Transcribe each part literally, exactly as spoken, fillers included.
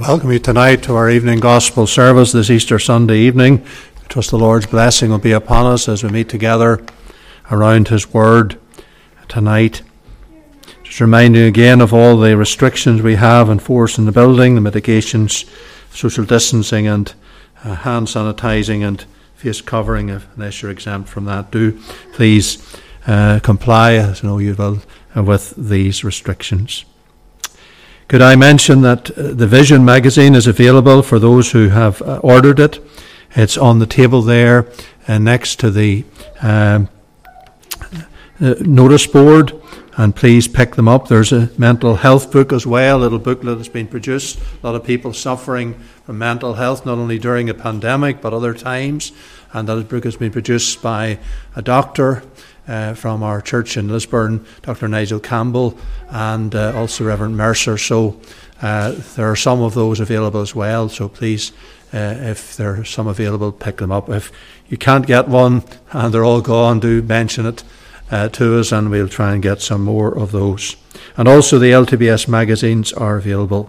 Welcome you tonight to our evening gospel service this Easter Sunday evening. I trust the Lord's blessing will be upon us as we meet together around His Word tonight. Just reminding again of all the restrictions we have in force in the building, the mitigations, social distancing and uh, hand sanitising and face covering, if, unless you're exempt from that. Do please uh, comply, as I know you will, uh, with these restrictions. Could I mention that uh, the Vision magazine is available for those who have uh, ordered it. It's on the table there uh, next to the um, uh, notice board, and please pick them up. There's a mental health book as well, a little booklet that's been produced. A lot of people suffering from mental health, not only during a pandemic but other times, and that book has been produced by a doctor Uh, from our church in Lisburn, Doctor Nigel Campbell, and uh, also Reverend Mercer. So uh, there are some of those available as well. So please, uh, if there are some available, pick them up. If you can't get one and they're all gone, do mention it uh, to us, and we'll try and get some more of those. And also the L T B S magazines are available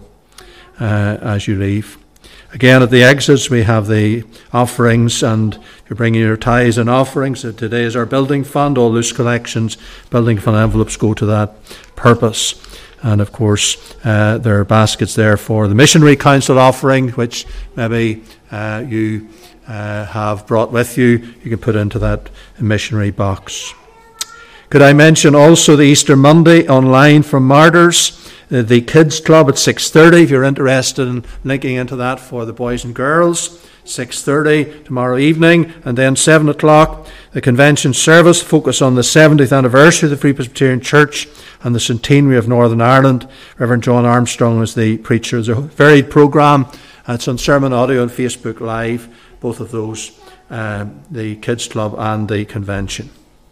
uh, as you leave. Again, at the exits, we have the offerings, and you're bringing your tithes and offerings. Today is our building fund. All loose collections, building fund envelopes go to that purpose. And, of course, uh, there are baskets there for the Missionary Council offering, which maybe uh, you uh, have brought with you. You can put into that missionary box. Could I mention also the Easter Monday online from Martyrs? The Kids Club at six thirty, if you're interested in linking into that for the boys and girls. six thirty tomorrow evening, and then seven o'clock, the convention service, focus on the seventieth anniversary of the Free Presbyterian Church and the centenary of Northern Ireland. Reverend John Armstrong is the preacher. It's a varied programme. It's on Sermon Audio and Facebook Live, both of those, uh, the Kids Club and the convention.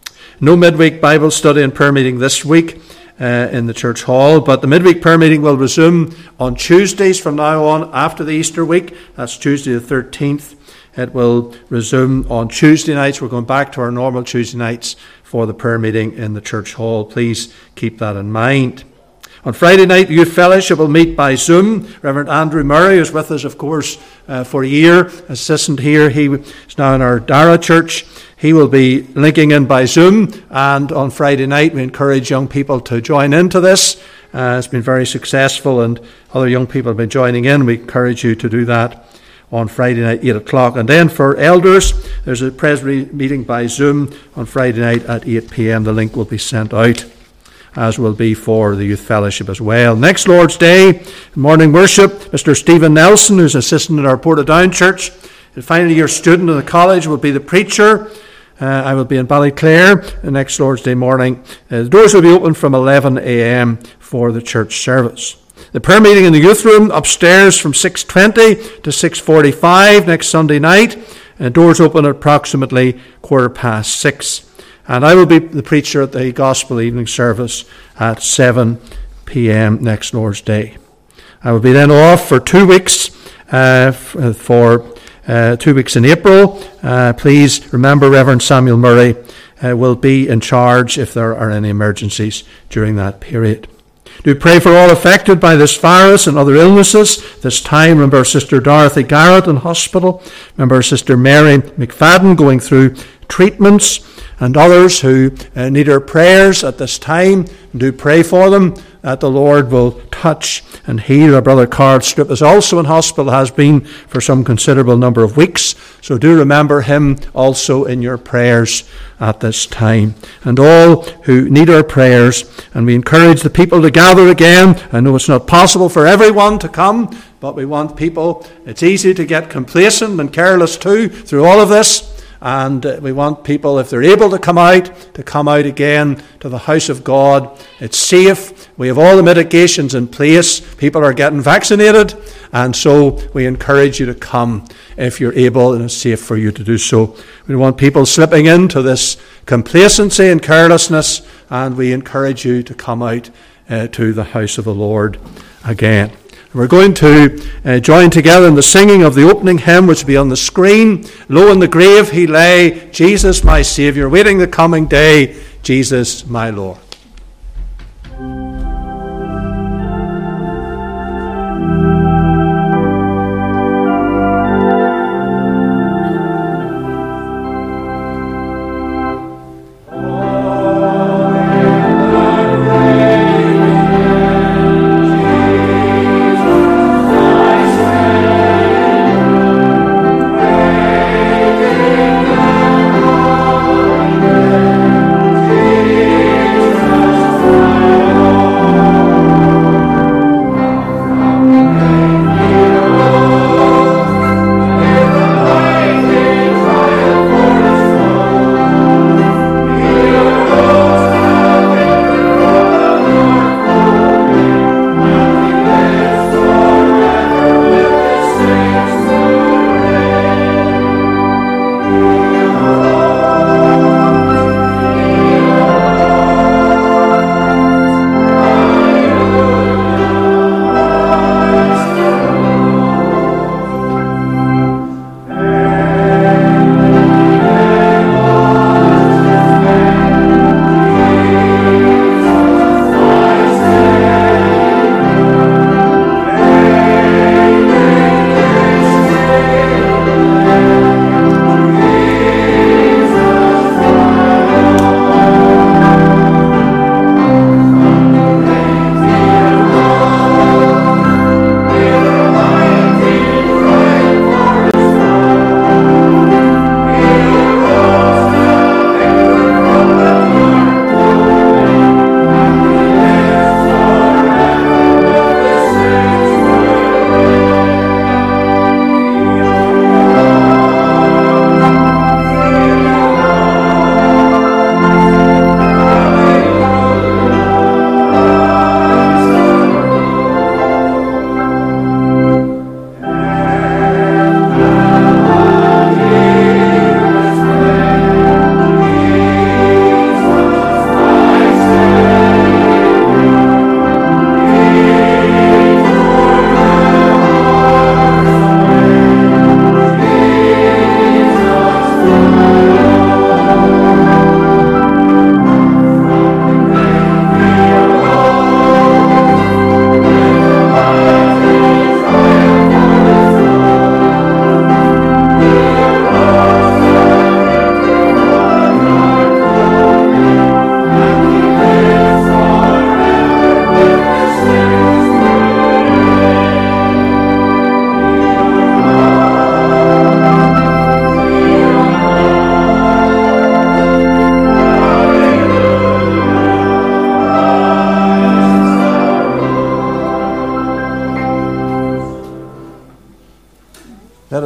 No midweek Bible study and prayer meeting this week Uh, in the church hall, but the midweek prayer meeting will resume on Tuesdays from now on after the Easter week. That's Tuesday the thirteenth. It will resume on Tuesday nights. We're going back to our normal Tuesday nights for the prayer meeting in the church hall. Please keep that in mind. On Friday night, the Youth Fellowship will meet by Zoom. Reverend Andrew Murray is with us, of course, uh, for a year, assistant here. He is now in our Dara church. He will be linking in by Zoom, and on Friday night we encourage young people to join into this. Uh, it's been very successful, and other young people have been joining in. We encourage you to do that on Friday night, eight o'clock. And then for elders, there's a presbytery meeting by Zoom on Friday night at eight p.m. The link will be sent out, as will be for the Youth Fellowship as well. Next Lord's Day, morning worship, Mister Stephen Nelson, who's assistant in our Portadown Church, a final year student in the college, will be the preacher. Uh, I will be in Ballyclare the next Lord's Day morning. Uh, the doors will be open from eleven a.m. for the church service. The prayer meeting in the youth room upstairs from six twenty to six forty-five next Sunday night. Uh, doors open at approximately quarter past six. And I will be the preacher at the gospel evening service at seven p.m. next Lord's Day. I will be then off for two weeks uh, for uh, two weeks in April. Uh, please remember Reverend Samuel Murray uh, will be in charge if there are any emergencies during that period. Do pray for all affected by this virus and other illnesses. This time, remember Sister Dorothy Garrett in hospital. Remember Sister Mary McFadden going through treatments, and others who uh, need our prayers at this time. Do pray for them, that the Lord will touch and heal. Our brother Carl Strip is also in hospital, has been for some considerable number of weeks. So do remember him also in your prayers at this time. And all who need our prayers, and we encourage the people to gather again. I know it's not possible for everyone to come, but we want people. It's easy to get complacent and careless too through all of this. And uh, we want people, if they're able to come out, to come out again to the house of God. It's safe. We have all the mitigations in place. People are getting vaccinated. And so we encourage you to come if you're able, and it's safe for you to do so. We want people slipping into this complacency and carelessness, and we encourage you to come out uh, to the house of the Lord again. We're going to uh, join together in the singing of the opening hymn, which will be on the screen. Low in the grave he lay, Jesus my Saviour, waiting the coming day, Jesus my Lord.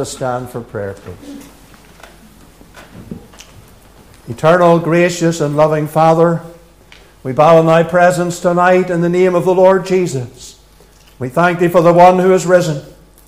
us stand for prayer, please. Eternal, gracious, and loving Father, we bow in thy presence tonight in the name of the Lord Jesus. We thank thee for the one who is risen.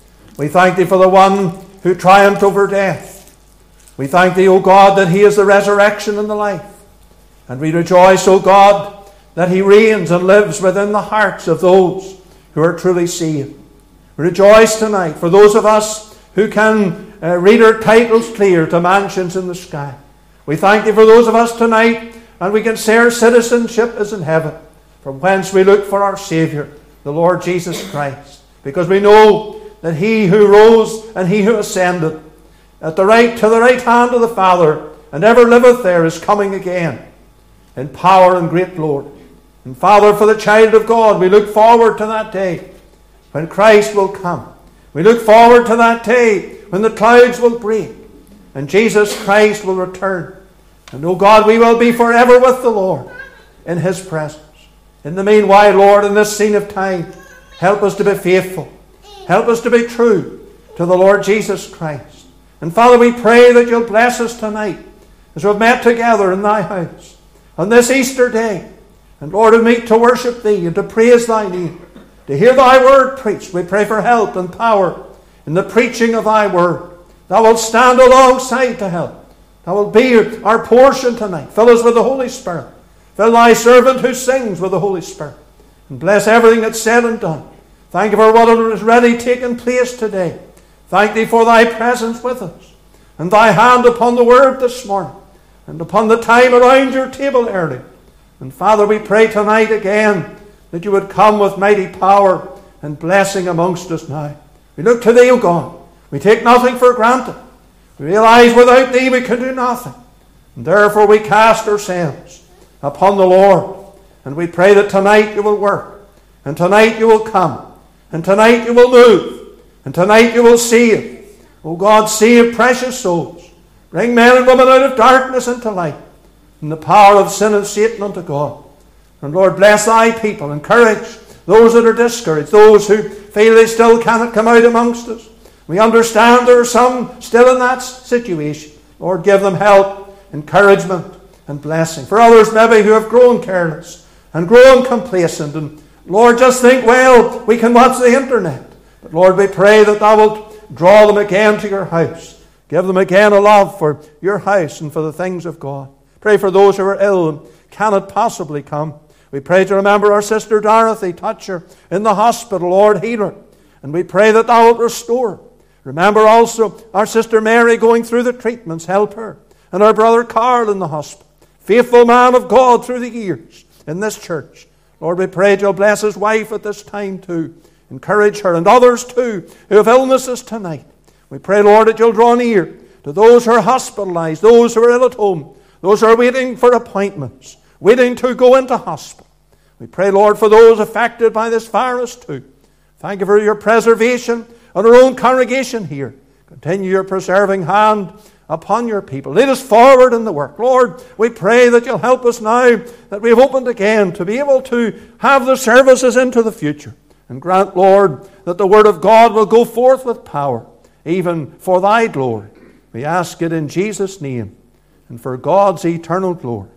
We thank thee for the one who triumphed over death. We thank thee, O God, that he is the resurrection and the life. And we rejoice, O God, that he reigns and lives within the hearts of those who are truly saved. We rejoice tonight for those of us who can uh, read our titles clear to mansions in the sky. We thank thee for those of us tonight, and we can say our citizenship is in heaven, from whence we look for our Saviour, the Lord Jesus Christ, because we know that he who rose and he who ascended at the right to the right hand of the Father and ever liveth there is coming again in power and great glory. And Father, for the child of God, we look forward to that day when Christ will come. We look forward to that day when the clouds will break and Jesus Christ will return. And, O God, we will be forever with the Lord in his presence. In the meanwhile, Lord, in this scene of time, help us to be faithful. Help us to be true to the Lord Jesus Christ. And, Father, we pray that you'll bless us tonight as we've met together in thy house on this Easter day. And, Lord, we meet to worship thee and to praise thy name, to hear thy word preached. We pray for help and power in the preaching of thy word. Thou wilt stand alongside to help. That will be our portion tonight. Fill us with the Holy Spirit. Fill thy servant who sings with the Holy Spirit. And bless everything that's said and done. Thank you for what is ready taken place today. Thank thee for thy presence with us. And thy hand upon the word this morning. And upon the time around your table early. And Father, we pray tonight again that you would come with mighty power and blessing amongst us now. We look to thee, O God. We take nothing for granted. We realize without thee we can do nothing. And therefore we cast ourselves upon the Lord. And we pray that tonight you will work. And tonight you will come. And tonight you will move. And tonight you will save. O God, save precious souls. Bring men and women out of darkness into light. And the power of sin and Satan unto God. And Lord, bless thy people. Encourage those that are discouraged. Those who feel they still cannot come out amongst us. We understand there are some still in that situation. Lord, give them help, encouragement, and blessing. For others maybe who have grown careless and grown complacent. And Lord, just think, well, we can watch the internet. But Lord, we pray that thou wilt draw them again to your house. Give them again a love for your house and for the things of God. Pray for those who are ill and cannot possibly come. We pray to remember our sister Dorothy. Touch her in the hospital. Lord, heal her. And we pray that thou wilt restore her. Remember also our sister Mary going through the treatments. Help her. And our brother Carl in the hospital. Faithful man of God through the years in this church. Lord, we pray that you'll bless his wife at this time too. Encourage her and others too who have illnesses tonight. We pray, Lord, that you'll draw near to those who are hospitalized, those who are ill at home, those who are waiting for appointments, waiting to go into hospital. We pray, Lord, for those affected by this virus too. Thank you for your preservation on our own congregation here. Continue your preserving hand upon your people. Lead us forward in the work. Lord, we pray that you'll help us now that we've opened again to be able to have the services into the future. And grant, Lord, that the word of God will go forth with power, even for thy glory. We ask it in Jesus' name and for God's eternal glory.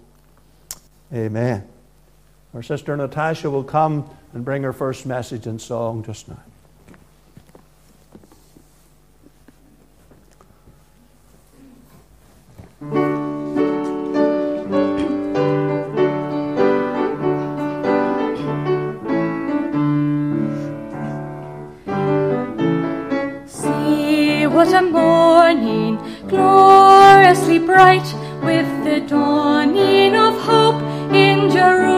Amen. Our sister Natasha will come and bring her first message and song just now. See what a morning, gloriously bright, with the dawning of hope in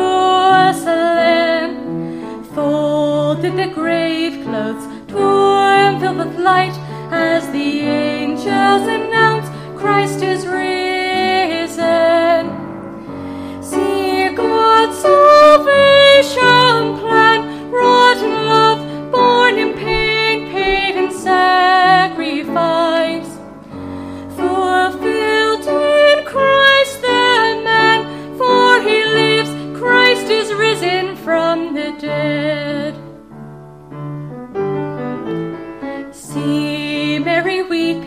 Jerusalem. Folded the grave clothes, torn filled with light, as the angels announce Christ is risen. See God's salvation plan, wrought in love, born in pain, paid in sacrifice. Fulfilled in Christ the man, for he lives, Christ is risen from the dead. See Mary weak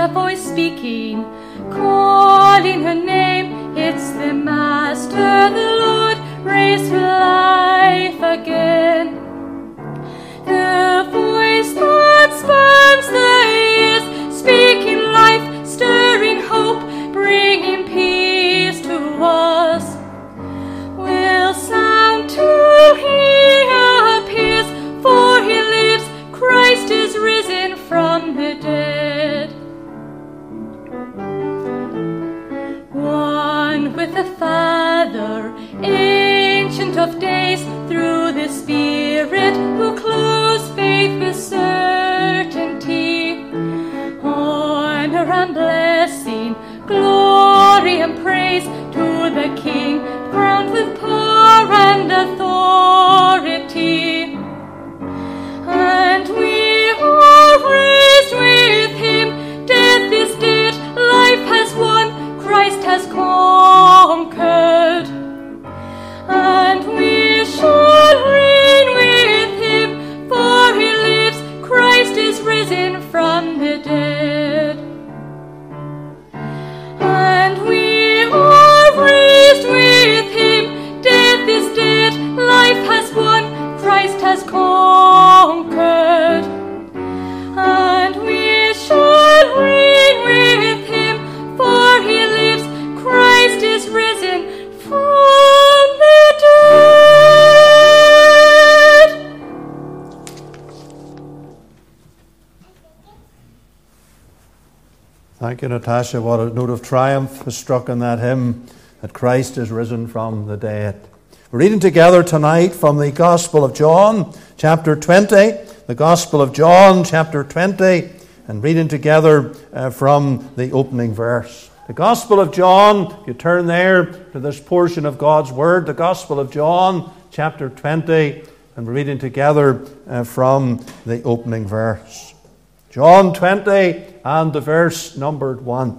a voice speaking, calling her name. It's the Master, the Lord, raised to life again. The voice that spans the years, speaking life, stirring hope, bringing peace to us, will sound till he appears, for he lives, Christ is risen from the dead. One with the Father, Ancient of Days, through the Spirit who clothes faith with certainty. Honor and blessing, glory and praise to the King, crowned with power and authority. And we are raised with him. Death is dead, life has won, Christ has conquered. And we shall reign with him, for he lives, Christ is risen from the dead. And we are raised with him. Death is dead, life has won, Christ has conquered. And we shall reign with him, for he lives, Christ is risen from the dead. Thank you, Natasha. What a note of triumph was struck in that hymn, that Christ is risen from the dead. We're reading together tonight from the Gospel of John, chapter twenty. The Gospel of John, chapter twenty, and reading together uh, from the opening verse. The Gospel of John, you turn there to this portion of God's Word, the Gospel of John, chapter twenty, and we're reading together uh, from the opening verse. John twenty and the verse numbered one.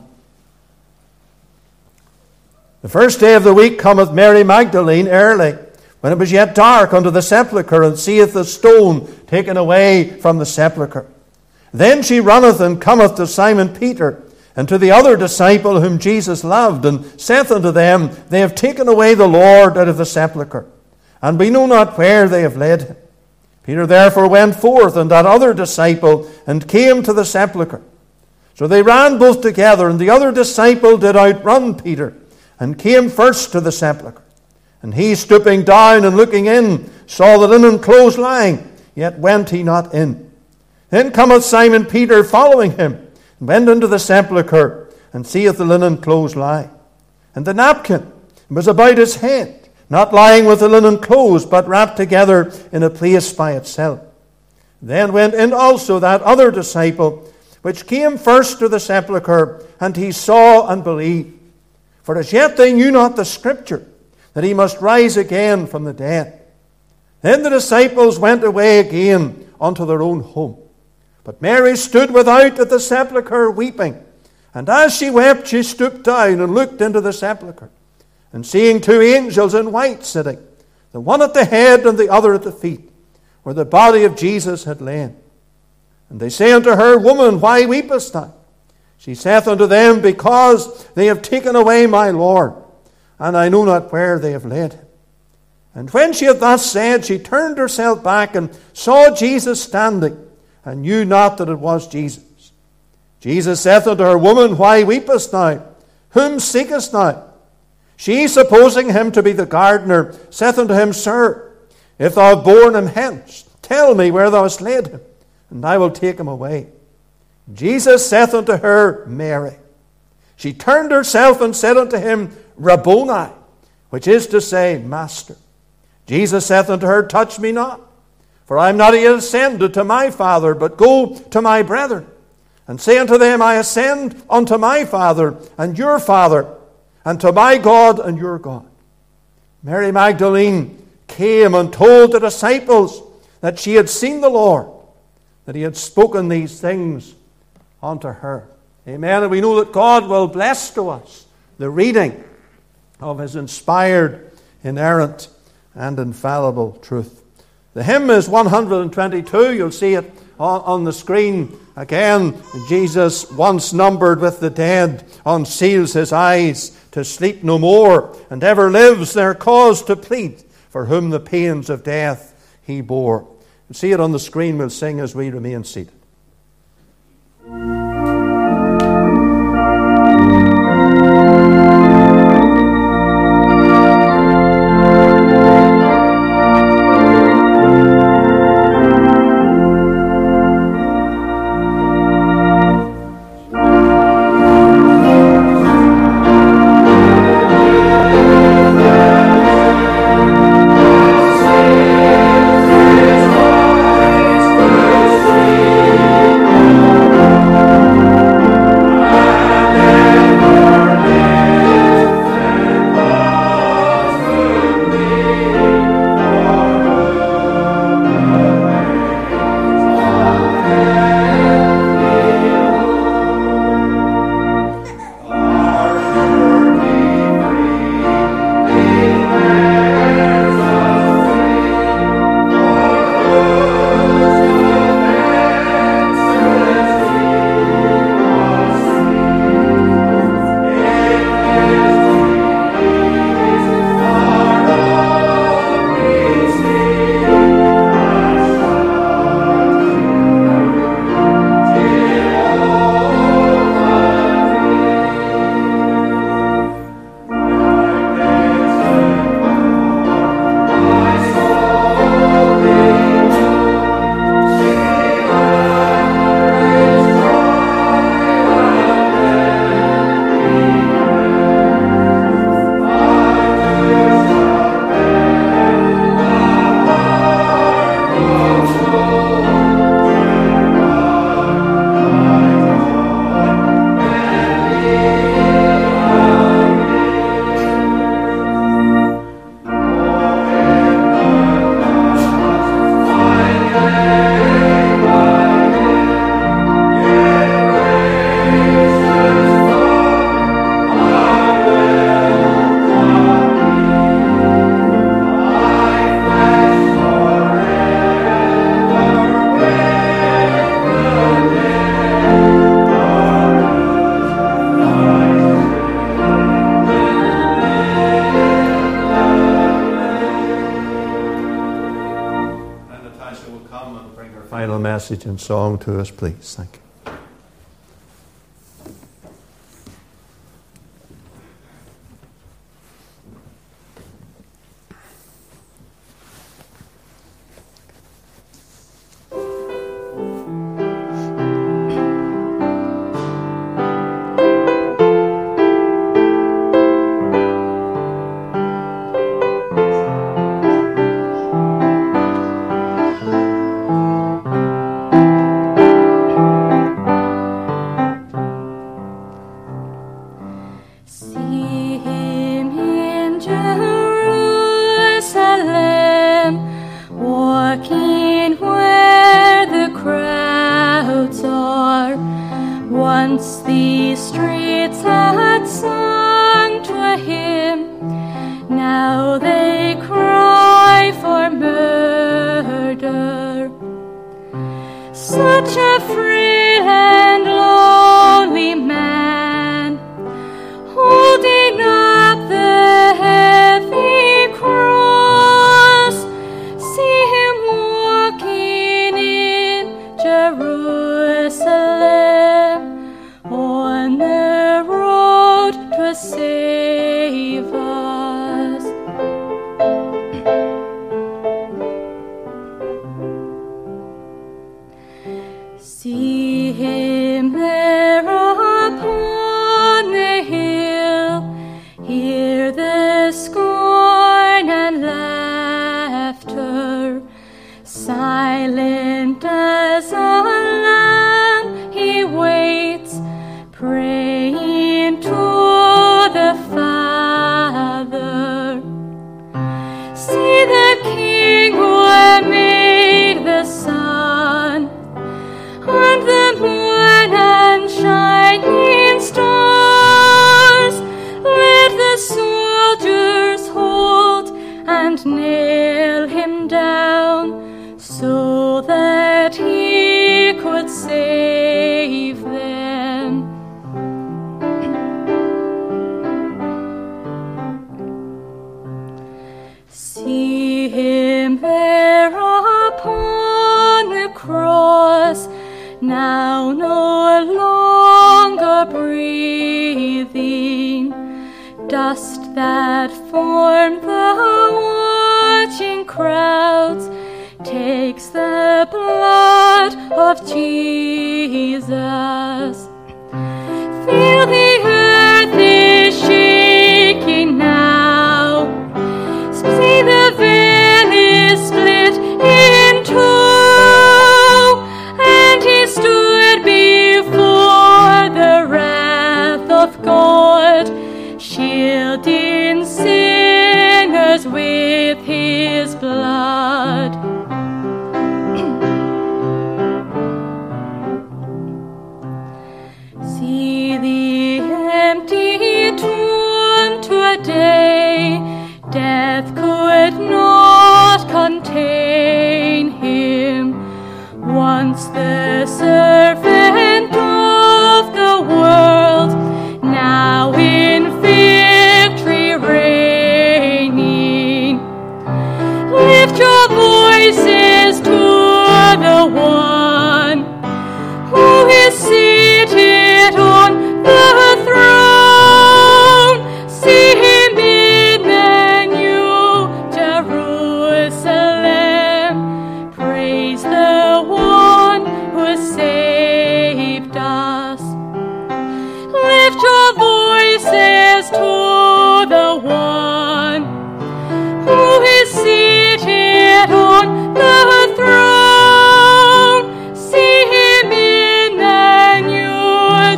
The first day of the week cometh Mary Magdalene early, when it was yet dark, unto the sepulchre, and seeth the stone taken away from the sepulchre. Then she runneth and cometh to Simon Peter, and to the other disciple whom Jesus loved, and saith unto them, They have taken away the Lord out of the sepulchre, and we know not where they have laid him. Peter therefore went forth, and that other disciple, and came to the sepulchre. So they ran both together, and the other disciple did outrun Peter, and came first to the sepulchre. And he, stooping down and looking in, saw the linen clothes lying, yet went he not in. Then cometh Simon Peter following him, and went into the sepulchre, and seeth the linen clothes lie, and the napkin was about his head, not lying with the linen clothes, but wrapped together in a place by itself. Then went in also that other disciple, which came first to the sepulchre, and he saw and believed. For as yet they knew not the Scripture, that he must rise again from the dead. Then the disciples went away again unto their own home. But Mary stood without at the sepulchre weeping. And as she wept, she stooped down and looked into the sepulchre. And seeing two angels in white sitting, the one at the head and the other at the feet, where the body of Jesus had lain. And they say unto her, Woman, why weepest thou? She saith unto them, Because they have taken away my Lord, and I know not where they have laid him. And when she had thus said, she turned herself back and saw Jesus standing, and knew not that it was Jesus. Jesus saith unto her, Woman, why weepest thou? Whom seekest thou? She, supposing him to be the gardener, saith unto him, Sir, if thou have borne him hence, tell me where thou hast laid him, and I will take him away. Jesus saith unto her, Mary. She turned herself and said unto him, Rabboni, which is to say, Master. Jesus saith unto her, Touch me not, for I am not yet ascended to my Father, but go to my brethren, and say unto them, I ascend unto my Father and your Father, and to my God and your God. Mary Magdalene came and told the disciples that she had seen the Lord, that he had spoken these things unto her. Amen. And we know that God will bless to us the reading of his inspired, inerrant, and infallible truth. The hymn is one hundred twenty-two. You'll see it on, on the screen. Again, Jesus, once numbered with the dead, unseals his eyes to sleep no more, and ever lives their cause to plead, for whom the pains of death he bore. And see it on the screen. We'll sing as we remain seated. Message and song to us, please. Thank you. and the moon. save them. See him there upon the cross, now no longer breathing, dust that formed the watching crowds takes the blood of Jesus. Feel the earth is shaking now. See the veil is split in two, and he stood before the wrath of God, shielding sinners with his blood. See the empty tomb today, death could not contain him. Once the servant of the world, now in victory reigning. Lift your voices to the one who is seated on the throne. See him in the new Jerusalem. Praise the one who saved us. Lift your voices to the one who is seated on the throne. See him in the new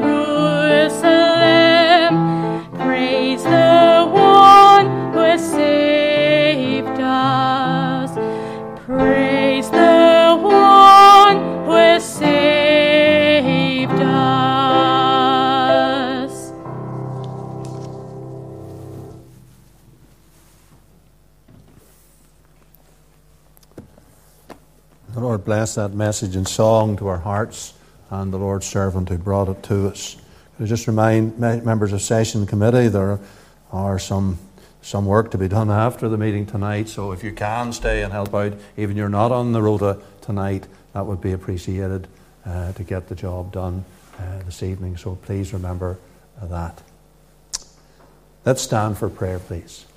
Jerusalem. Praise the one who has saved us. Praise the one who has saved us. The Lord bless that message and song to our hearts, and the Lord's servant who brought it to us. I just remind members of Session Committee there are some some work to be done after the meeting tonight, so if you can stay and help out, even you're not on the rota tonight, that would be appreciated uh, to get the job done uh, this evening. So please remember uh, that. Let's stand for prayer, please.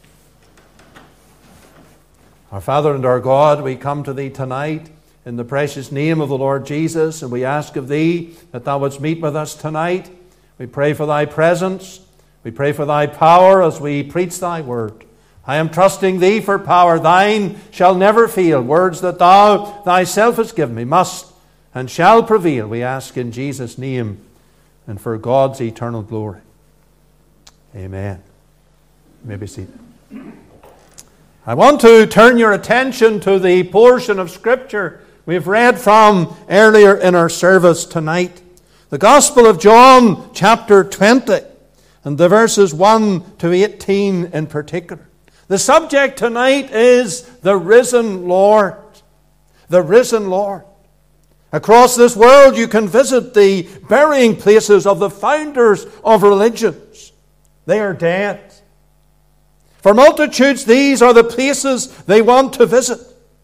Our Father and our God, we come to Thee tonight in the precious name of the Lord Jesus, and we ask of Thee that Thou wouldst meet with us tonight. We pray for Thy presence. We pray for Thy power as we preach Thy word. I am trusting Thee for power. Thine shall never fail. Words that Thou Thyself hast given me must and shall prevail. We ask in Jesus' name and for God's eternal glory. Amen. You may be seated. I want to turn your attention to the portion of Scripture we've read from earlier in our service tonight. The Gospel of John, chapter twenty, and the verses one to eighteen in particular. The subject tonight is the risen Lord. The risen Lord. Across this world you can visit the burying places of the founders of religions. They are dead. For multitudes, these are the places they want to visit.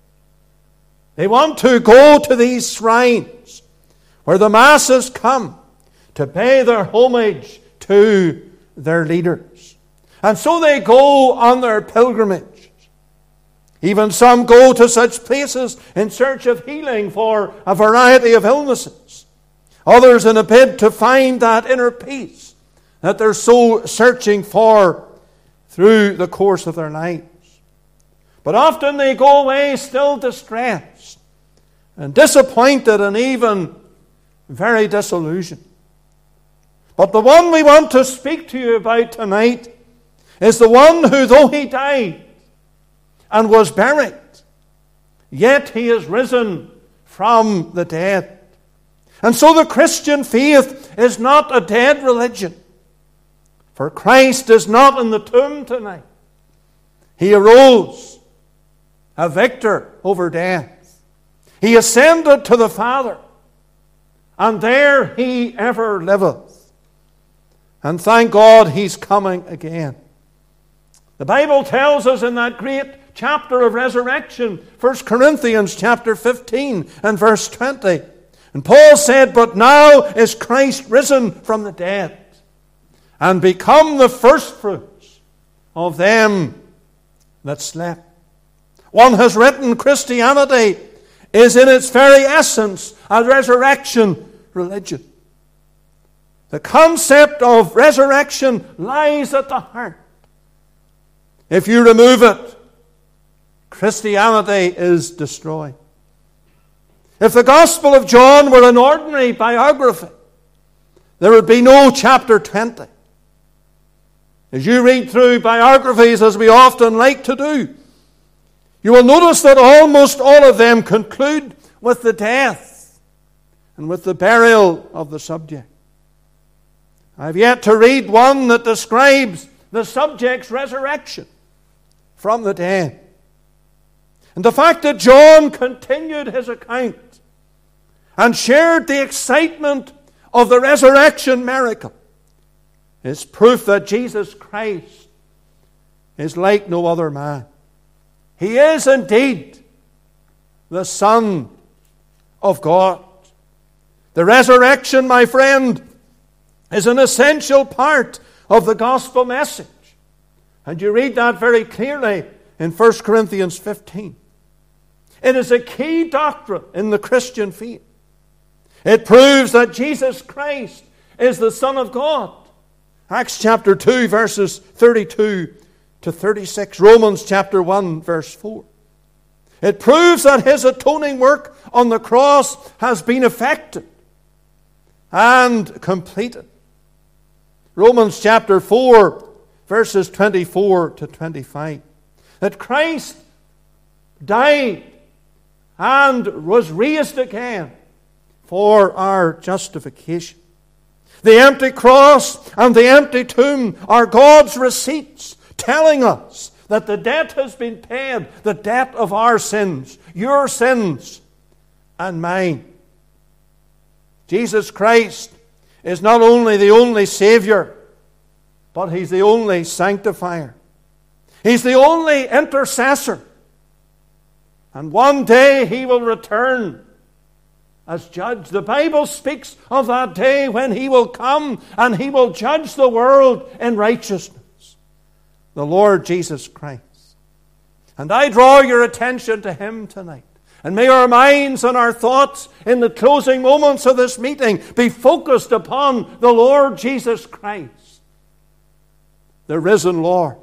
They want to go to these shrines where the masses come to pay their homage to their leaders. And so they go on their pilgrimage. Even some go to such places in search of healing for a variety of illnesses. Others in a bid to find that inner peace that they're so searching for through the course of their lives. But often they go away still distressed and disappointed and even very disillusioned. But the one we want to speak to you about tonight is the one who, though he died and was buried, yet he is risen from the dead. And so the Christian faith is not a dead religion. For Christ is not in the tomb tonight. He arose, a victor over death. He ascended to the Father. and there he ever liveth. And thank God he's coming again. The Bible tells us in that great chapter of resurrection, First Corinthians chapter fifteen and verse twenty. And Paul said, "But now is Christ risen from the dead, and become the firstfruits of them that slept." One has written, Christianity is in its very essence a resurrection religion. The concept of resurrection lies at the heart. If you remove it, Christianity is destroyed. If the Gospel of John were an ordinary biography, there would be no chapter twenty. As you read through biographies, as we often like to do, you will notice that almost all of them conclude with the death and with the burial of the subject. I have yet to read one that describes the subject's resurrection from the dead. And the fact that John continued his account and shared the excitement of the resurrection miracle is proof that Jesus Christ is like no other man. He is indeed the Son of God. The resurrection, my friend, is an essential part of the gospel message. And you read that very clearly in First Corinthians fifteen. It is a key doctrine in the Christian faith. It proves that Jesus Christ is the Son of God. Acts chapter two, verses thirty-two to thirty-six. Romans chapter one, verse four. It proves that his atoning work on the cross has been effected and completed. Romans chapter four, verses twenty-four to twenty-five. That Christ died and was raised again for our justification. The empty cross and the empty tomb are God's receipts telling us that the debt has been paid, the debt of our sins, your sins and mine. Jesus Christ is not only the only Savior, but He's the only sanctifier. He's the only intercessor. And one day He will return as judge. The Bible speaks of that day when He will come and He will judge the world in righteousness. The Lord Jesus Christ. And I draw your attention to Him tonight. And may our minds and our thoughts in the closing moments of this meeting be focused upon the Lord Jesus Christ, the risen Lord.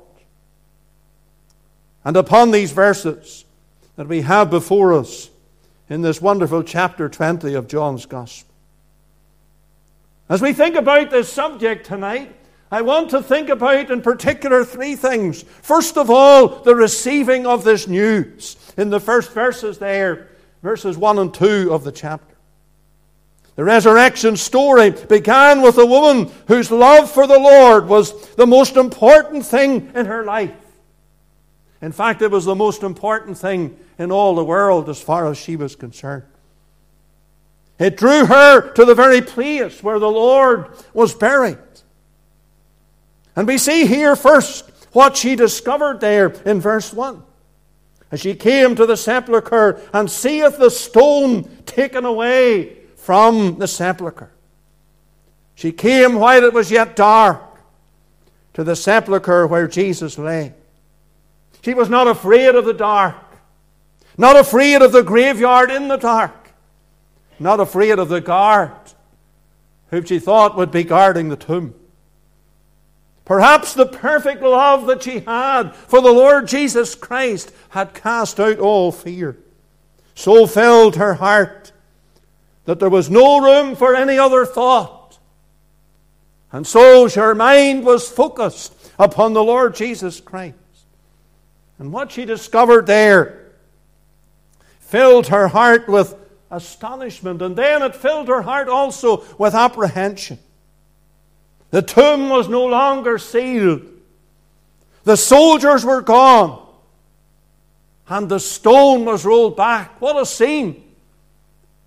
And upon these verses that we have before us in this wonderful chapter twenty of John's Gospel. As we think about this subject tonight, I want to think about in particular three things. First of all, the receiving of this news. In the first verses there, verses one and two of the chapter. The resurrection story began with a woman whose love for the Lord was the most important thing in her life. In fact, it was the most important thing in all the world as far as she was concerned. It drew her to the very place where the Lord was buried. And we see here first what she discovered there in verse one. As she came to the sepulchre and seeth the stone taken away from the sepulchre. She came while it was yet dark to the sepulchre where Jesus lay. She was not afraid of the dark, not afraid of the graveyard in the dark, not afraid of the guard whom she thought would be guarding the tomb. Perhaps the perfect love that she had for the Lord Jesus Christ had cast out all fear. So filled her heart that there was no room for any other thought. And so her mind was focused upon the Lord Jesus Christ. And what she discovered there filled her heart with astonishment. And then it filled her heart also with apprehension. The tomb was no longer sealed. The soldiers were gone. And the stone was rolled back. What a scene.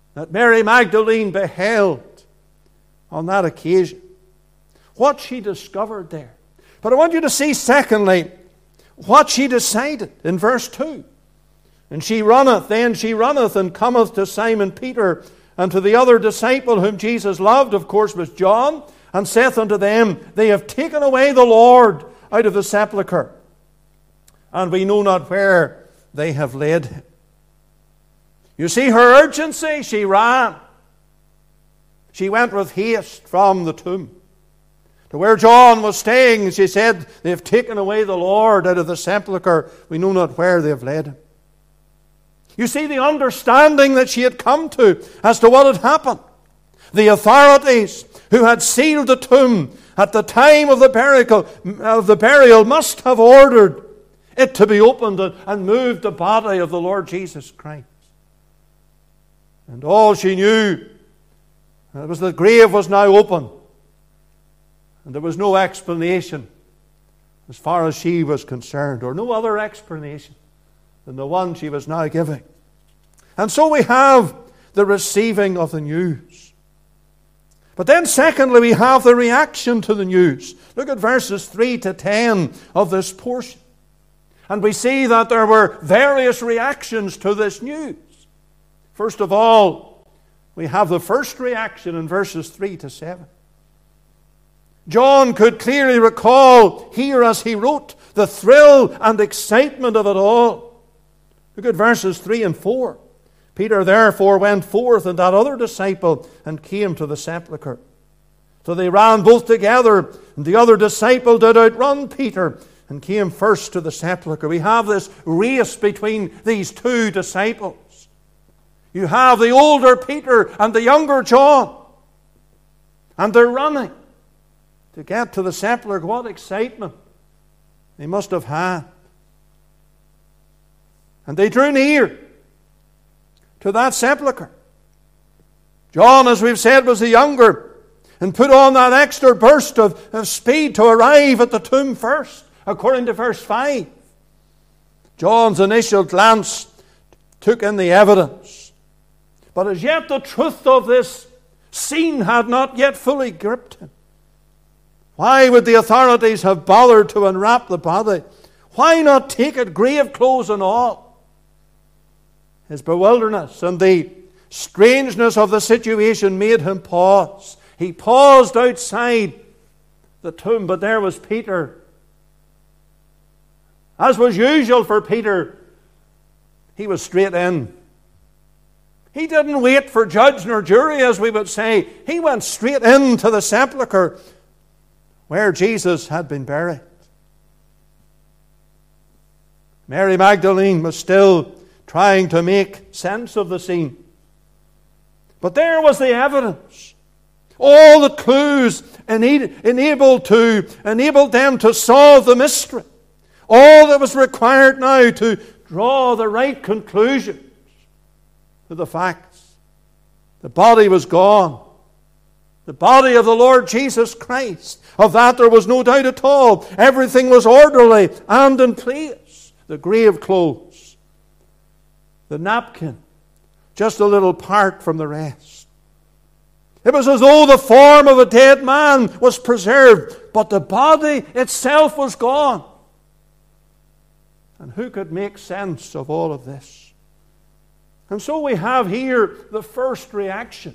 that Mary Magdalene beheld on that occasion. What she discovered there. But I want you to see, secondly, what she decided in verse two. And she runneth, then she runneth, and cometh to Simon Peter, and to the other disciple whom Jesus loved, of course, was John, and saith unto them, They have taken away the Lord out of the sepulchre, and we know not where they have laid him. You see her urgency, she ran. She went with haste from the tomb to where John was staying, and she said, They have taken away the Lord out of the sepulchre, we know not where they have laid him. You see the understanding that she had come to as to what had happened. The authorities who had sealed the tomb at the time of the burial, of the burial must have ordered it to be opened and moved the body of the Lord Jesus Christ. And all she knew was the grave was now open. And there was no explanation as far as she was concerned, or no other explanation than the one she was now giving. And so we have the receiving of the news. But then secondly, we have the reaction to the news. Look at verses three to ten of this portion. And we see that there were various reactions to this news. First of all, we have the first reaction in verses three to seven. John could clearly recall here as he wrote the thrill and excitement of it all. Look at verses three and four. Peter therefore went forth, and that other disciple, and came to the sepulchre. So they ran both together, and the other disciple did outrun Peter, and came first to the sepulchre. We have this race between these two disciples. You have the older Peter and the younger John. And they're running to get to the sepulchre. What excitement they must have had. And they drew near to that sepulchre. John, as we've said, was the younger, and put on that extra burst of, of speed to arrive at the tomb first, according to verse five. John's initial glance took in the evidence. But as yet the truth of this scene had not yet fully gripped him. Why would the authorities have bothered to unwrap the body? Why not take it, grave clothes and all? His bewilderness and the strangeness of the situation made him pause. He paused outside the tomb, but there was Peter. As was usual for Peter, he was straight in. He didn't wait for judge nor jury, as we would say. He went straight into the sepulchre where Jesus had been buried. Mary Magdalene was still trying to make sense of the scene. But there was the evidence. All the clues enabled to enabled them to solve the mystery. All that was required now to draw the right conclusions to the facts. The body was gone. The body of the Lord Jesus Christ. Of that there was no doubt at all. Everything was orderly and in place. The grave clothes, the napkin, just a little part from the rest. It was as though the form of a dead man was preserved, but the body itself was gone. And who could make sense of all of this? And so we have here the first reaction.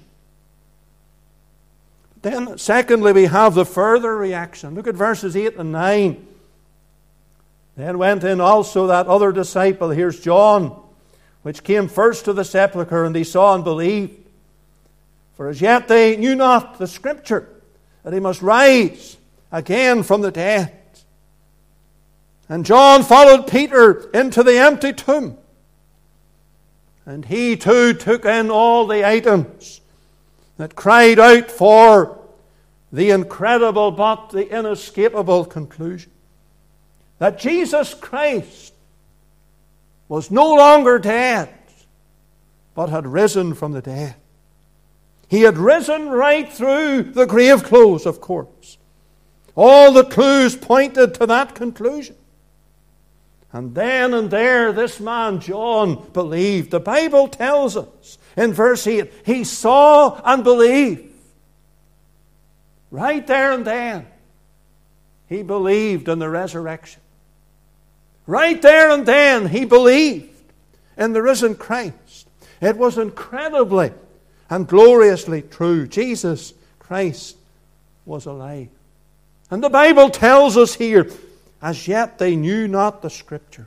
Then, secondly, we have the further reaction. Look at verses eight and nine. Then went in also that other disciple, here's John, which came first to the sepulchre, and they saw and believed. For as yet they knew not the Scripture, that he must rise again from the dead. And John followed Peter into the empty tomb. And he too took in all the items that cried out for the incredible but the inescapable conclusion. That Jesus Christ was no longer dead, but had risen from the dead. He had risen right through the grave clothes, of course. All the clues pointed to that conclusion. And then and there, this man, John, believed. The Bible tells us In verse eight, he saw and believed. Right there and then, he believed in the resurrection. Right there and then, he believed in the risen Christ. It was incredibly and gloriously true. Jesus Christ was alive. And the Bible tells us here, as yet they knew not the Scripture.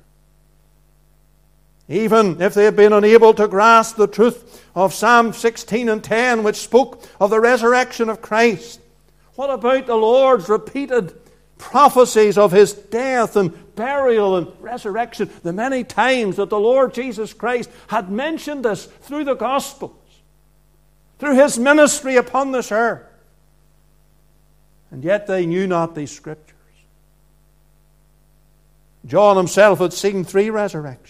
Even if they had been unable to grasp the truth of Psalm sixteen and ten, which spoke of the resurrection of Christ, what about the Lord's repeated prophecies of His death and burial and resurrection? The many times that the Lord Jesus Christ had mentioned this through the Gospels, through His ministry upon this earth. And yet they knew not these Scriptures. John himself had seen three resurrections.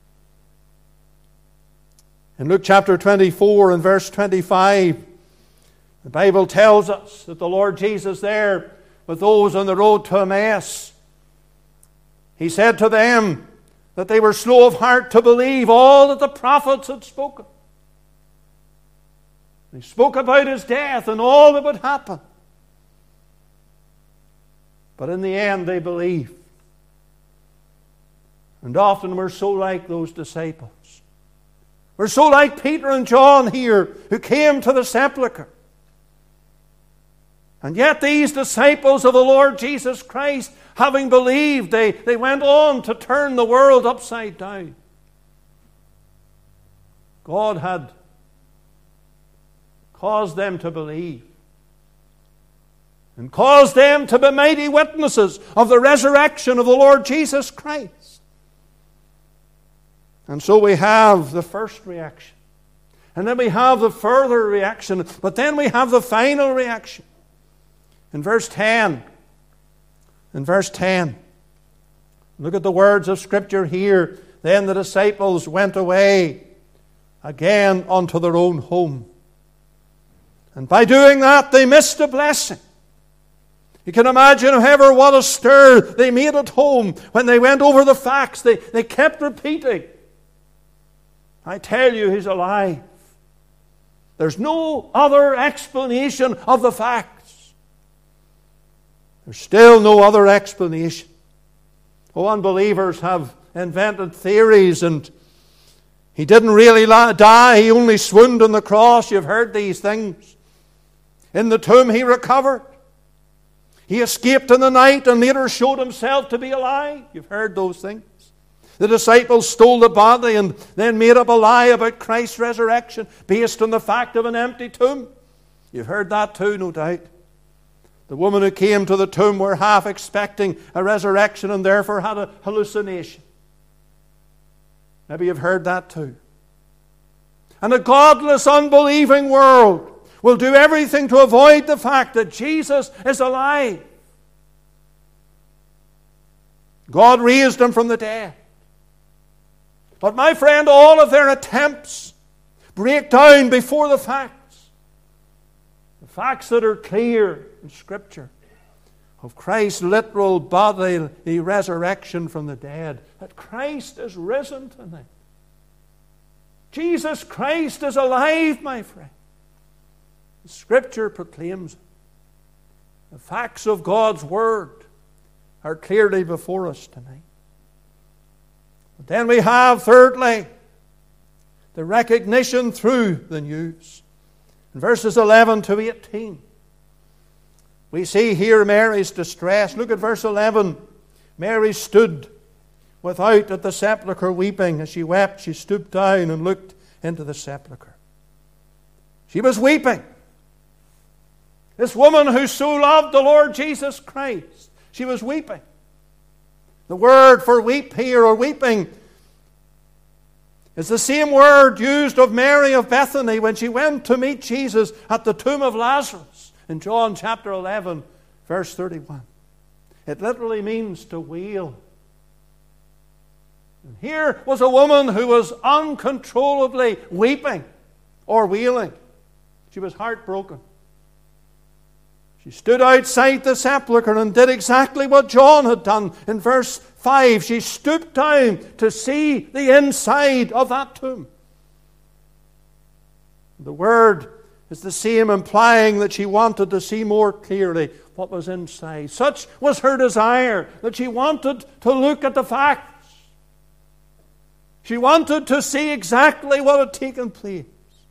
In Luke chapter twenty-four and verse twenty-five, the Bible tells us that the Lord Jesus there with those on the road to Emmaus, He said to them that they were slow of heart to believe all that the prophets had spoken. He spoke about His death and all that would happen. But in the end they believed. And often we're so like those disciples. We're so like Peter and John here, who came to the sepulchre. And yet these disciples of the Lord Jesus Christ, having believed, they, they went on to turn the world upside down. God had caused them to believe and caused them to be mighty witnesses of the resurrection of the Lord Jesus Christ. And so we have the first reaction. And then we have the further reaction. But then we have the final reaction. In verse ten. In verse ten. Look at the words of Scripture here. Then the disciples went away again unto their own home. And by doing that, they missed a blessing. You can imagine, however, what a stir they made at home when they went over the facts. They, they kept repeating, I tell you, He's alive. There's no other explanation of the facts. There's still no other explanation. Oh, unbelievers have invented theories, and He didn't really die, He only swooned on the cross. You've heard these things. In the tomb He recovered. He escaped in the night and later showed Himself to be alive. You've heard those things. The disciples stole the body and then made up a lie about Christ's resurrection based on the fact of an empty tomb. You've heard that too, no doubt. The woman who came to the tomb were half expecting a resurrection and therefore had a hallucination. Maybe you've heard that too. And a godless, unbelieving world will do everything to avoid the fact that Jesus is alive. God raised Him from the dead. But my friend, all of their attempts break down before the facts. The facts that are clear in Scripture of Christ's literal bodily resurrection from the dead. That Christ is risen tonight. Jesus Christ is alive, my friend. The Scripture proclaims it. The facts of God's Word are clearly before us tonight. But then we have, thirdly, the recognition through the news. In verses eleven to eighteen, we see here Mary's distress. Look at verse eleven. Mary stood without at the sepulchre weeping. As she wept, she stooped down and looked into the sepulchre. She was weeping. This woman who so loved the Lord Jesus Christ, she was weeping. The word for weep here, or weeping, is the same word used of Mary of Bethany when she went to meet Jesus at the tomb of Lazarus in John chapter eleven, verse thirty-one. It literally means to wail. And here was a woman who was uncontrollably weeping or wailing. She was heartbroken. She stood outside the sepulchre and did exactly what John had done in verse five. She stooped down to see the inside of that tomb. The word is the same, implying that she wanted to see more clearly what was inside. Such was her desire, that she wanted to look at the facts. She wanted to see exactly what had taken place.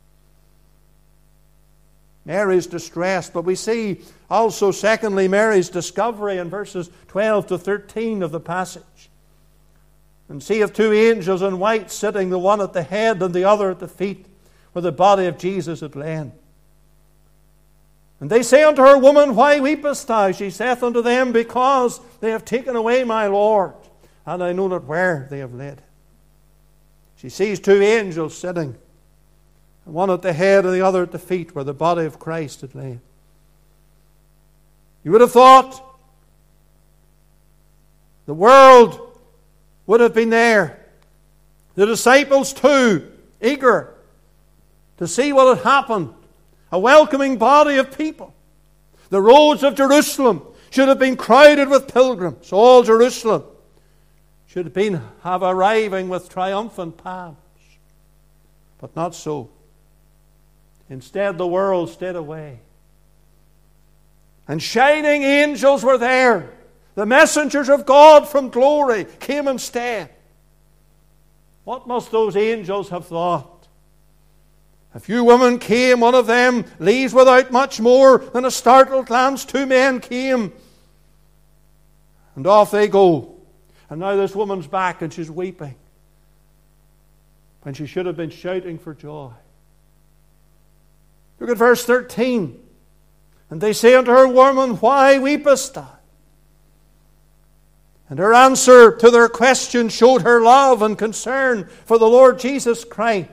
Mary's distress, but we see also, secondly, Mary's discovery in verses twelve to thirteen of the passage. And see of two angels in white sitting, the one at the head and the other at the feet, where the body of Jesus had lain. And they say unto her, Woman, why weepest thou? She saith unto them, Because they have taken away my Lord, and I know not where they have laid him. She sees two angels sitting, one at the head and the other at the feet, where the body of Christ had lain. You would have thought the world would have been there. The disciples too, eager to see what had happened. A welcoming body of people. The roads of Jerusalem should have been crowded with pilgrims. All Jerusalem should have been have arriving with triumphant palms. But not so. Instead, the world stayed away. And shining angels were there. The messengers of God from glory came instead. What must those angels have thought? A few women came, one of them leaves without much more than a startled glance. Two men came, and off they go. And now this woman's back and she's weeping, when she should have been shouting for joy. Look at verse thirteen. And they say unto her, Woman, why weepest thou? And her answer to their question showed her love and concern for the Lord Jesus Christ.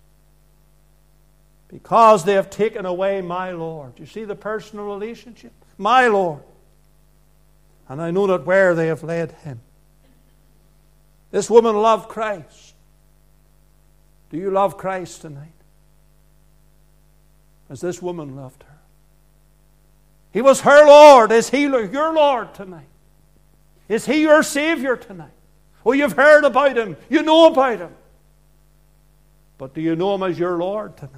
Because they have taken away my Lord. You see the personal relationship? My Lord. And I know not where they have laid him. This woman loved Christ. Do you love Christ tonight? As this woman loved her. He was her Lord. Is he your Lord tonight? Is he your Savior tonight? Oh, you've heard about him. You know about him. But do you know him as your Lord tonight?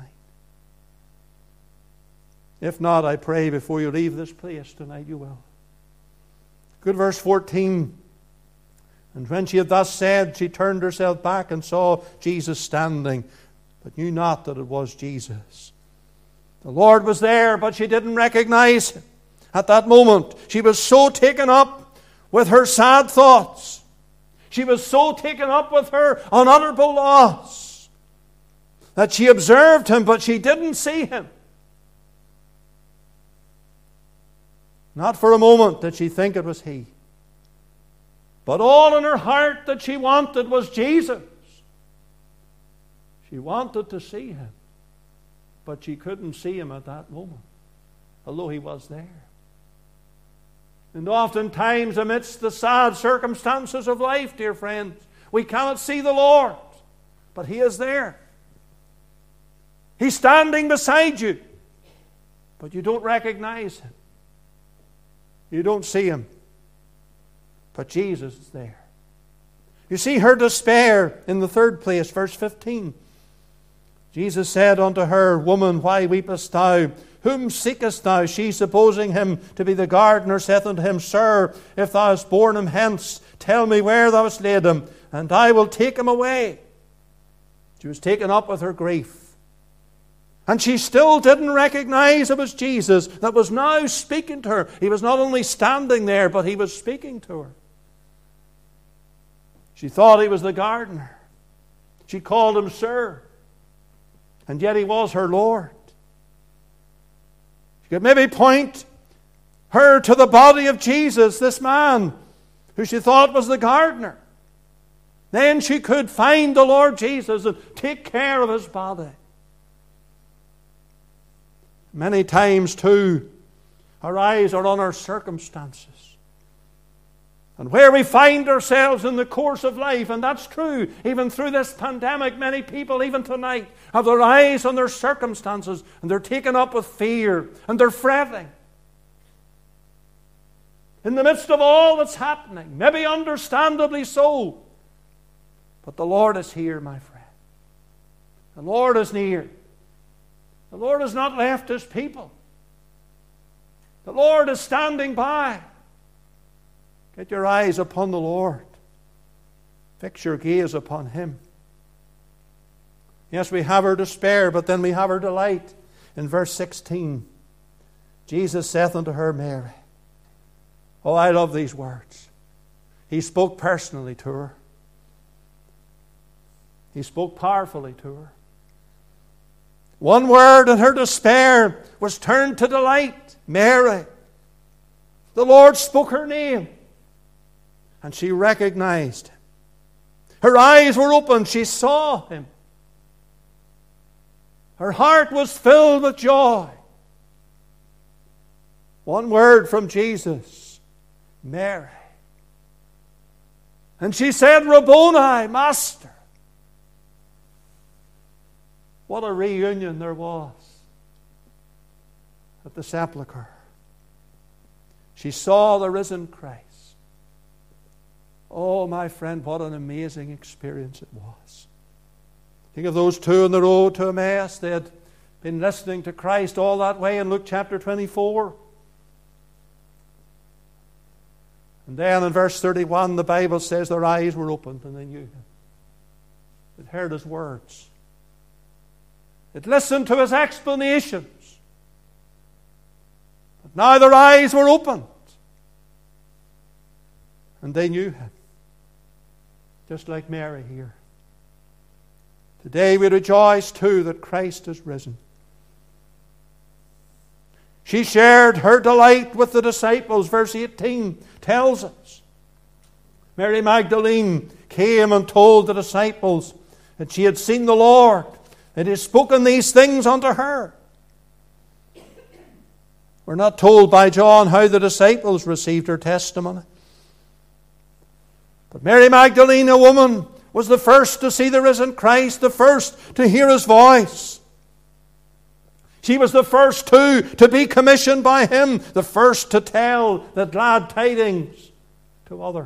If not, I pray before you leave this place tonight you will. Good verse fourteen. And when she had thus said, she turned herself back and saw Jesus standing, but knew not that it was Jesus. The Lord was there, but she didn't recognize him. At that moment, she was so taken up with her sad thoughts. She was so taken up with her unutterable loss that she observed him, but she didn't see him. Not for a moment did she think it was he. But all in her heart that she wanted was Jesus. She wanted to see him. But she couldn't see him at that moment, although he was there. And oftentimes amidst the sad circumstances of life, dear friends, we cannot see the Lord, but he is there. He's standing beside you, but you don't recognize him. You don't see him, but Jesus is there. You see her despair in the third place, verse fifteen. Jesus said unto her, Woman, why weepest thou? Whom seekest thou? She, supposing him to be the gardener, saith unto him, Sir, if thou hast borne him hence, tell me where thou hast laid him, and I will take him away. She was taken up with her grief. And she still didn't recognize it was Jesus that was now speaking to her. He was not only standing there, but he was speaking to her. She thought he was the gardener. She called him Sir. And yet he was her Lord. She could maybe point her to the body of Jesus, this man who she thought was the gardener. Then she could find the Lord Jesus and take care of his body. Many times, too, our eyes are on our circumstances. And where we find ourselves in the course of life, and that's true, even through this pandemic, many people, even tonight, have their eyes on their circumstances, and they're taken up with fear, and they're fretting. In the midst of all that's happening, maybe understandably so. But the Lord is here, my friend. The Lord is near. The Lord has not left His people. The Lord is standing by. Get your eyes upon the Lord. Fix your gaze upon Him. Yes, we have our despair, but then we have our delight. In verse sixteen, Jesus saith unto her, Mary. Oh, I love these words. He spoke personally to her. He spoke powerfully to her. One word and her despair was turned to delight. Mary. The Lord spoke her name. And she recognized Him. Her eyes were opened. She saw Him. Her heart was filled with joy. One word from Jesus. Mary. And she said, Rabboni, Master. What a reunion there was at the sepulchre. She saw the risen Christ. Oh, my friend, what an amazing experience it was. Think of those two on the road to Emmaus. They had been listening to Christ all that way in Luke chapter twenty-four. And then in verse thirty-one, the Bible says their eyes were opened and they knew Him. They heard His words. It listened to His explanations. But now their eyes were opened. And they knew Him. Just like Mary here. Today we rejoice too that Christ is risen. She shared her delight with the disciples. Verse eighteen tells us. Mary Magdalene came and told the disciples that she had seen the Lord, that He had spoken these things unto her. We're not told by John how the disciples received her testimony. But Mary Magdalene, a woman, was the first to see the risen Christ, the first to hear His voice. She was the first too to be commissioned by Him, the first to tell the glad tidings to others.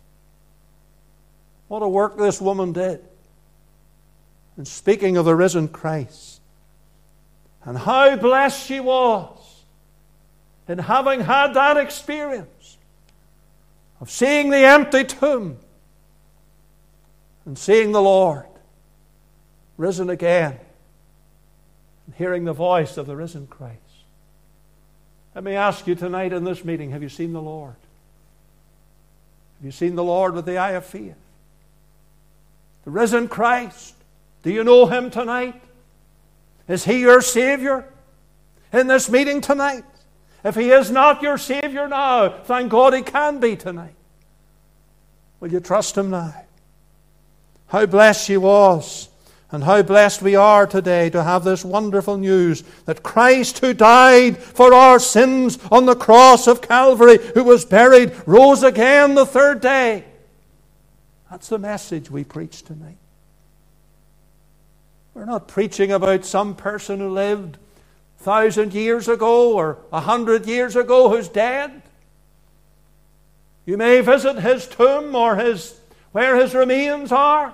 What a work this woman did in speaking of the risen Christ. And how blessed she was in having had that experience of seeing the empty tomb and seeing the Lord risen again and hearing the voice of the risen Christ. Let me ask you tonight in this meeting, have you seen the Lord? Have you seen the Lord with the eye of faith? The risen Christ. Do you know Him tonight? Is He your Savior in this meeting tonight? If He is not your Savior now, thank God He can be tonight. Will you trust Him now? How blessed she was, and how blessed we are today to have this wonderful news that Christ, who died for our sins on the cross of Calvary, who was buried, rose again the third day. That's the message we preach tonight. We're not preaching about some person who lived a thousand years ago or a hundred years ago who's dead. You may visit his tomb or his where his remains are.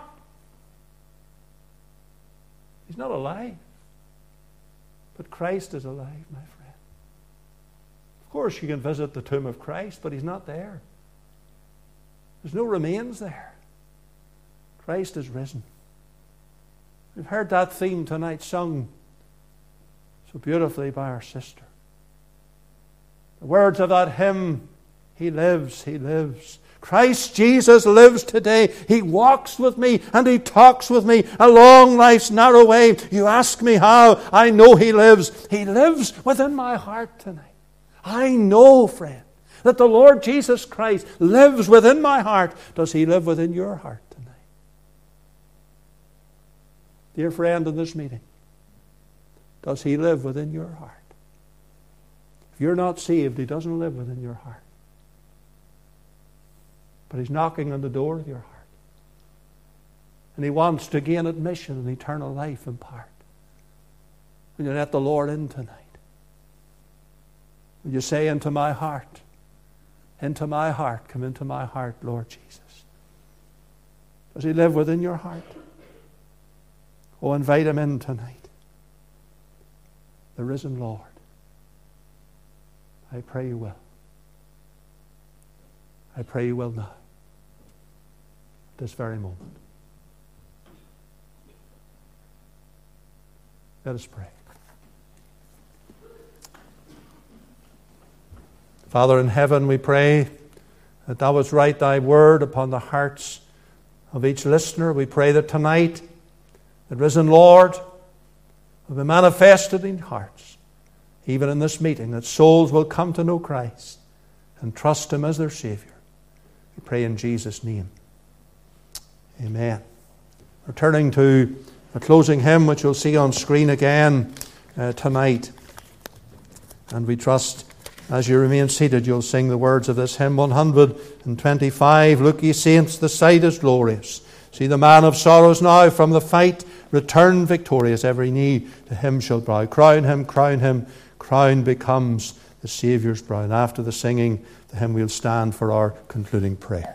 He's not alive. But Christ is alive, my friend. Of course you can visit the tomb of Christ, but He's not there. There's no remains there. Christ is risen. We've heard that theme tonight sung so beautifully by our sister. The words of that hymn, He lives, He lives. Christ Jesus lives today. He walks with me and He talks with me along life's narrow way. You ask me how, I know He lives. He lives within my heart tonight. I know, friend, that the Lord Jesus Christ lives within my heart. Does He live within your heart tonight? Dear friend in this meeting, does He live within your heart? If you're not saved, He doesn't live within your heart. But He's knocking on the door of your heart. And He wants to gain admission and eternal life in part. Will you let the Lord in tonight? Will you say, into my heart, into my heart, come into my heart, Lord Jesus. Does He live within your heart? Oh, invite Him in tonight. the risen Lord. I pray you will. I pray you will now, this very moment. Let us pray. Father in heaven, we pray that thou wouldst write thy word upon the hearts of each listener. We pray that tonight the risen Lord will be manifested in hearts, even in this meeting, that souls will come to know Christ and trust him as their Savior. We pray in Jesus' name. Amen. We're turning to a closing hymn which you'll see on screen again uh, tonight. And we trust as you remain seated you'll sing the words of this hymn one hundred twenty-five. Look, ye saints, the sight is glorious. See the man of sorrows now from the fight return victorious. Every knee to him shall bow. Crown him, crown him. Crown becomes the Saviour's brow. And after the singing the hymn, we'll stand for our concluding prayer.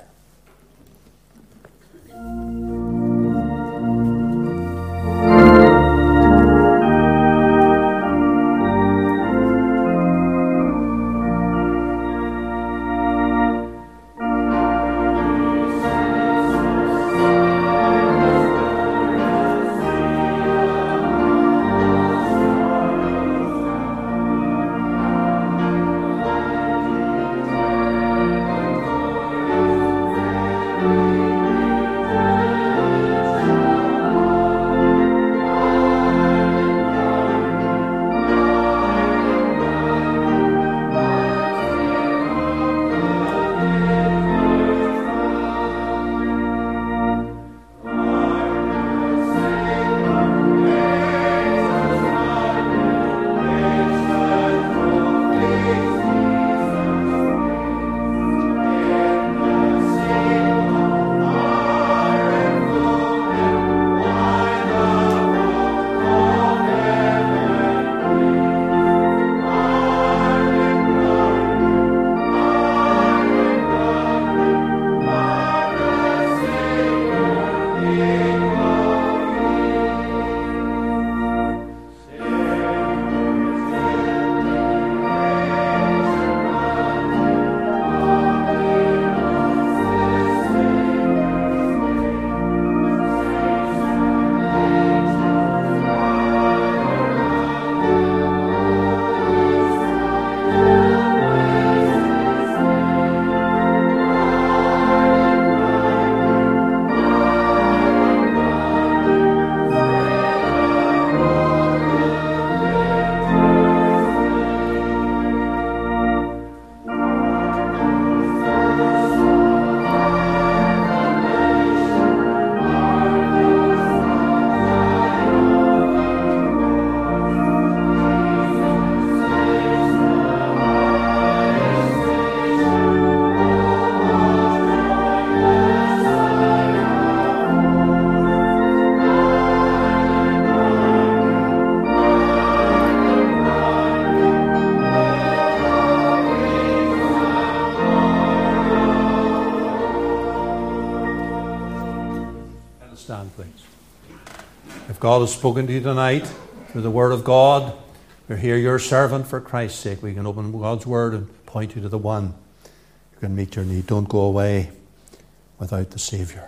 God has spoken to you tonight through the Word of God. We're here, your servant, for Christ's sake. We can open God's Word and point you to the one who can meet your need. Don't go away without the Saviour.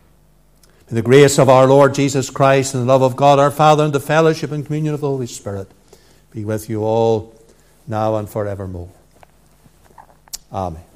May the grace of our Lord Jesus Christ and the love of God our Father and the fellowship and communion of the Holy Spirit be with you all now and forevermore. Amen.